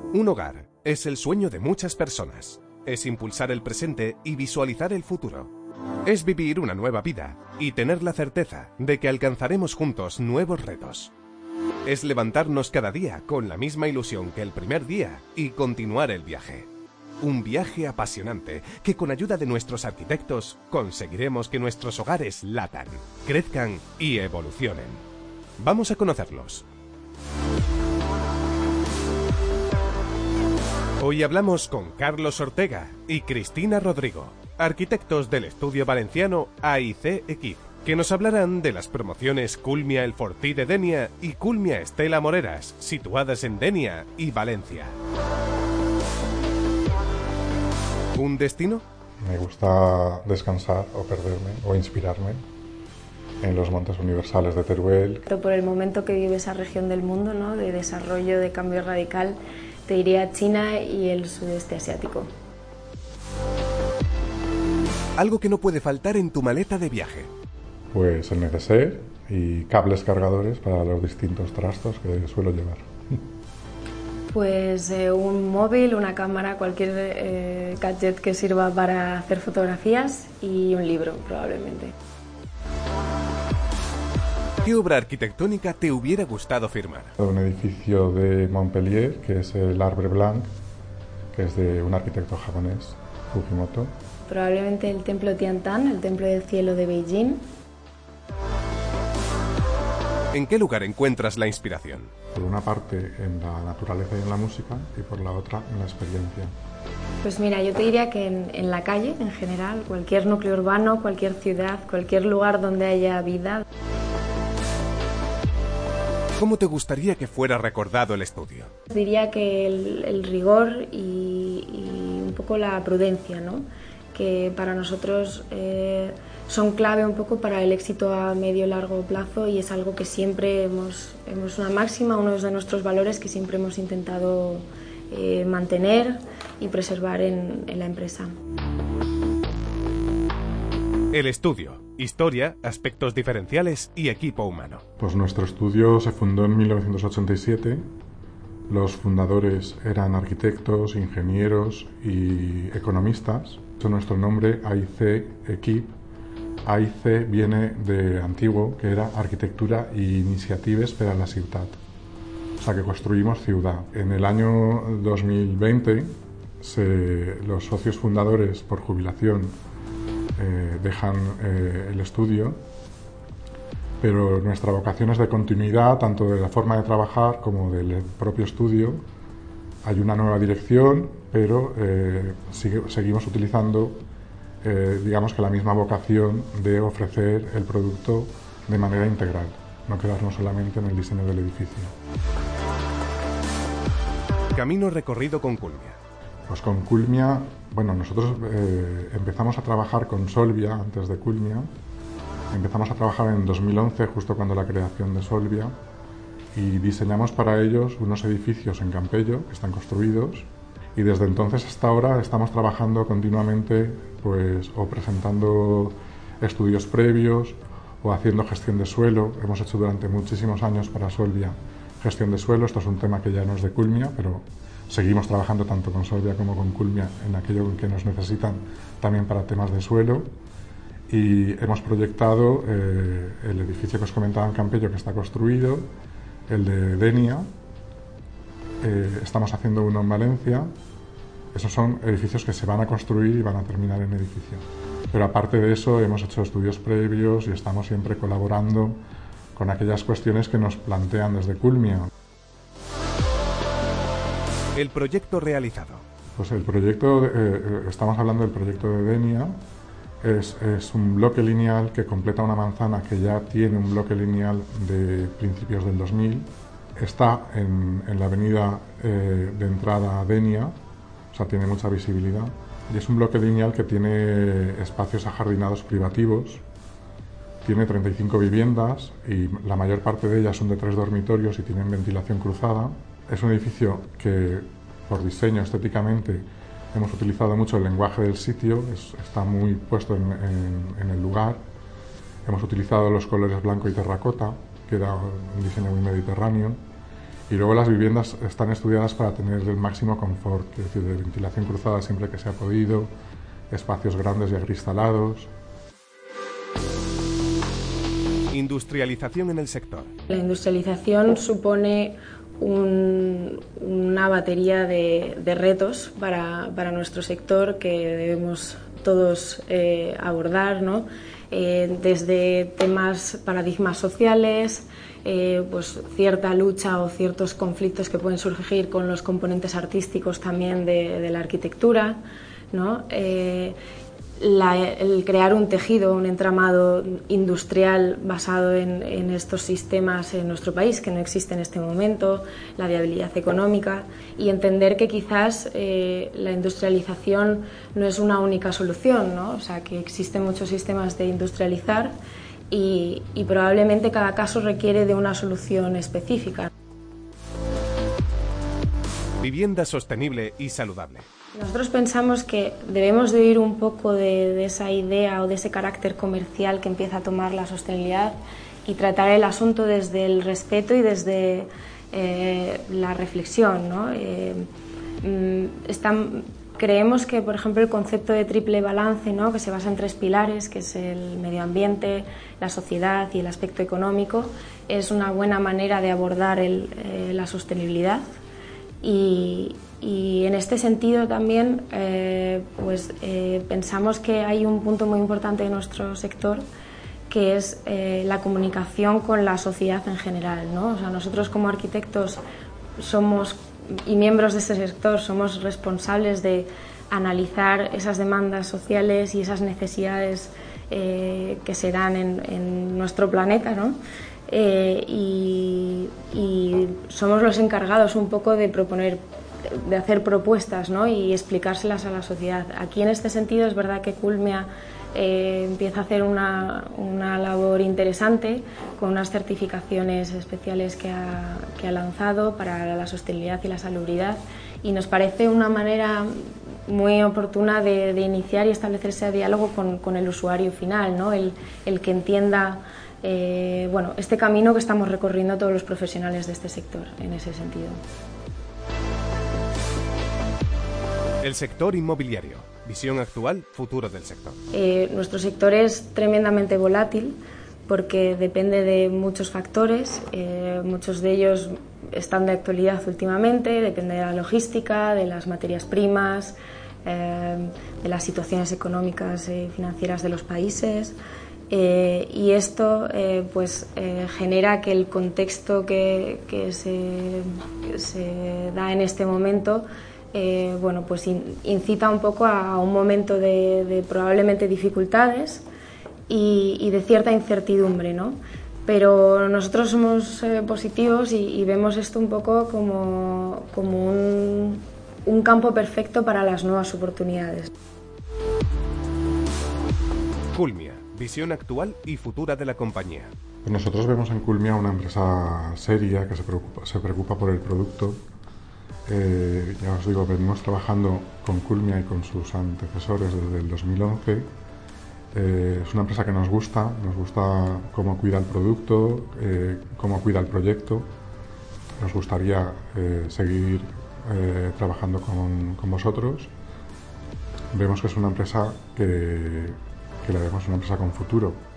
Un hogar es el sueño de muchas personas. Es impulsar el presente y visualizar el futuro. Es vivir una nueva vida y tener la certeza de que alcanzaremos juntos nuevos retos. Es levantarnos cada día con la misma ilusión que el primer día y continuar el viaje. Un viaje apasionante que con ayuda de nuestros arquitectos conseguiremos que nuestros hogares latan, crezcan y evolucionen. Vamos a conocerlos. Hoy hablamos con Carlos Ortega y Cristina Rodrigo, arquitectos del estudio valenciano AIC Equip, que nos hablarán de las promociones Culmia El Fortí de Denia y Culmia Estela Moreras, situadas en Denia y Valencia. ¿Un destino? Me gusta descansar o perderme o inspirarme en los montes universales de Teruel. Por el momento que vive esa región del mundo, ¿no?, de desarrollo, de cambio radical, te diría China y el sudeste asiático. Algo que no puede faltar en tu maleta de viaje. Pues el neceser y cables cargadores para los distintos trastos que suelo llevar. Pues un móvil, una cámara, cualquier gadget que sirva para hacer fotografías y un libro, probablemente. ¿Qué obra arquitectónica te hubiera gustado firmar? Un edificio de Montpellier, que es el Arbre Blanc, que es de un arquitecto japonés, Fujimoto. Probablemente el templo Tiantan, el templo del cielo de Beijing. ¿En qué lugar encuentras la inspiración? Por una parte en la naturaleza y en la música, y por la otra en la experiencia. Pues mira, yo te diría que en la calle, en general, cualquier núcleo urbano, cualquier ciudad, cualquier lugar donde haya vida. ¿Cómo te gustaría que fuera recordado el estudio? Diría que el rigor y un poco la prudencia, ¿no?, que para nosotros son clave un poco para el éxito a medio y largo plazo, y es algo que siempre hemos una máxima, uno de nuestros valores que siempre hemos intentado mantener y preservar en la empresa. El estudio, historia, aspectos diferenciales y equipo humano. Pues nuestro estudio se fundó en 1987. Los fundadores eran arquitectos, ingenieros y economistas. Nuestro nombre, AIC Equip. AIC viene de antiguo, que era Arquitectura e Iniciatives per a la Ciutat. O sea, que construimos ciudad. En el año 2020, los socios fundadores, por jubilación, dejan el estudio, pero nuestra vocación es de continuidad, tanto de la forma de trabajar como del propio estudio. Hay una nueva dirección, pero seguimos utilizando, digamos que la misma vocación de ofrecer el producto de manera integral, no quedarnos solamente en el diseño del edificio. Camino recorrido con Culmia. Pues con Culmia, bueno, nosotros empezamos a trabajar con Solvia antes de Culmia. Empezamos a trabajar en 2011, justo cuando la creación de Solvia, y diseñamos para ellos unos edificios en Campello que están construidos, y desde entonces hasta ahora estamos trabajando continuamente, pues, o presentando estudios previos o haciendo gestión de suelo. Hemos hecho durante muchísimos años para Solvia gestión de suelo. Esto es un tema que ya no es de Culmia, pero seguimos trabajando tanto con Solvia como con Culmia en aquello que nos necesitan también para temas de suelo. Y hemos proyectado el edificio que os comentaba en Campello, que está construido, el de Denia, estamos haciendo uno en Valencia. Esos son edificios que se van a construir y van a terminar en edificio. Pero aparte de eso, hemos hecho estudios previos y estamos siempre colaborando con aquellas cuestiones que nos plantean desde Culmia. El proyecto realizado. Pues el proyecto, estamos hablando del proyecto de Denia. Es un bloque lineal que completa una manzana que ya tiene un bloque lineal de principios del 2000. Está en la avenida de entrada a Denia, o sea, tiene mucha visibilidad. Y es un bloque lineal que tiene espacios ajardinados privativos. Tiene 35 viviendas y la mayor parte de ellas son de 3 dormitorios y tienen ventilación cruzada. Es un edificio que, por diseño, estéticamente, hemos utilizado mucho el lenguaje del sitio, está muy puesto en el lugar. Hemos utilizado los colores blanco y terracota, que era un diseño muy mediterráneo. Y luego las viviendas están estudiadas para tener el máximo confort, es decir, de ventilación cruzada siempre que se ha podido, espacios grandes y acristalados. Industrialización en el sector. La industrialización supone una batería de retos para nuestro sector que debemos todos abordar, ¿no? Desde temas, paradigmas sociales, pues cierta lucha o ciertos conflictos que pueden surgir con los componentes artísticos también de la arquitectura, ¿no? El crear un tejido, un entramado industrial basado en estos sistemas en nuestro país, que no existe en este momento, la viabilidad económica, y entender que quizás la industrialización no es una única solución, ¿no? O sea, que existen muchos sistemas de industrializar y probablemente cada caso requiere de una solución específica. Vivienda sostenible y saludable. Nosotros pensamos que debemos de huir un poco de esa idea o de ese carácter comercial que empieza a tomar la sostenibilidad y tratar el asunto desde el respeto y desde la reflexión, ¿no? Creemos que, por ejemplo, el concepto de triple balance, ¿no?, que se basa en 3 pilares, que es el medio ambiente, la sociedad y el aspecto económico, es una buena manera de abordar la sostenibilidad. Y en este sentido también pensamos que hay un punto muy importante de nuestro sector, que es la comunicación con la sociedad en general, ¿no? O sea, nosotros como arquitectos y miembros de este sector somos responsables de analizar esas demandas sociales y esas necesidades que se dan en nuestro planeta, ¿no? Y somos los encargados un poco de hacer propuestas, ¿no?, y explicárselas a la sociedad. Aquí en este sentido es verdad que Culmia empieza a hacer una labor interesante con unas certificaciones especiales que ha lanzado para la sostenibilidad y la salubridad, y nos parece una manera muy oportuna de iniciar y establecer ese diálogo con el usuario final, ¿no?, el que entienda este camino que estamos recorriendo todos los profesionales de este sector en ese sentido. El sector inmobiliario. Visión actual, futuro del sector. Nuestro sector es tremendamente volátil porque depende de muchos factores, muchos de ellos están de actualidad últimamente, depende de la logística, de las materias primas, de las situaciones económicas y financieras de los países. Y esto genera que el contexto que se da en este momento incita un poco a un momento de probablemente dificultades y de cierta incertidumbre, ¿no? Pero nosotros somos positivos y vemos esto un poco como un campo perfecto para las nuevas oportunidades. Culmia. Visión actual y futura de la compañía. Pues nosotros vemos en Culmia una empresa seria que se preocupa por el producto. Ya os digo, venimos trabajando con Culmia y con sus antecesores desde el 2011. Es una empresa que nos gusta cómo cuida el producto, cómo cuida el proyecto. Nos gustaría seguir trabajando con vosotros. Vemos que es una empresa que la vemos una empresa con futuro.